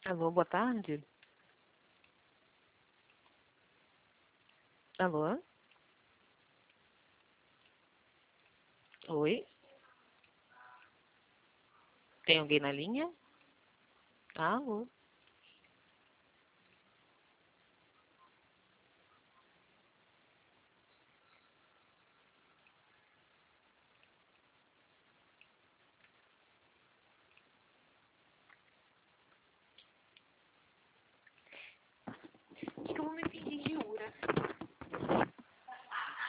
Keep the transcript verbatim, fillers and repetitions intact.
Alô, boa tarde. Alô? Oi? Tem alguém na linha? Alô? O que, que eu vou me fingir de Ura?